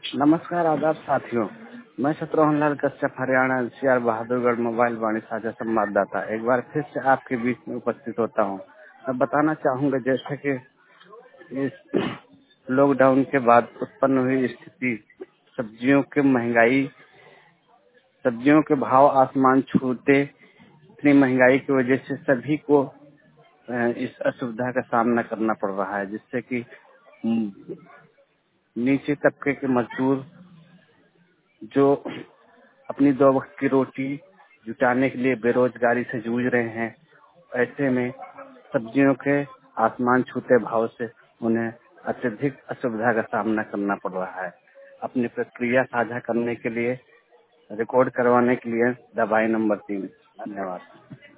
नमस्कार, आदाब साथियों। मैं शत्रुघ्न लाल कश्यप, हरियाणा एनसीआर बहादुरगढ़ मोबाइल वाणी साझा संवाददाता एक बार फिर से आपके बीच में उपस्थित होता हूं। मैं बताना चाहूंगा जैसे कि इस लॉकडाउन के बाद उत्पन्न हुई स्थिति, सब्जियों की महंगाई, सब्जियों के भाव आसमान छूते, इतनी महंगाई की वजह से सभी को इस असुविधा का सामना करना पड़ रहा है, जिससे कि नीचे तबके के मजदूर जो अपनी 2 वक्त की रोटी जुटाने के लिए बेरोजगारी से जूझ रहे हैं, ऐसे में सब्जियों के आसमान छूते भाव से उन्हें अत्यधिक असुविधा का सामना करना पड़ रहा है। अपनी प्रक्रिया साझा करने के लिए, रिकॉर्ड करवाने के लिए दबाए नंबर 3। धन्यवाद।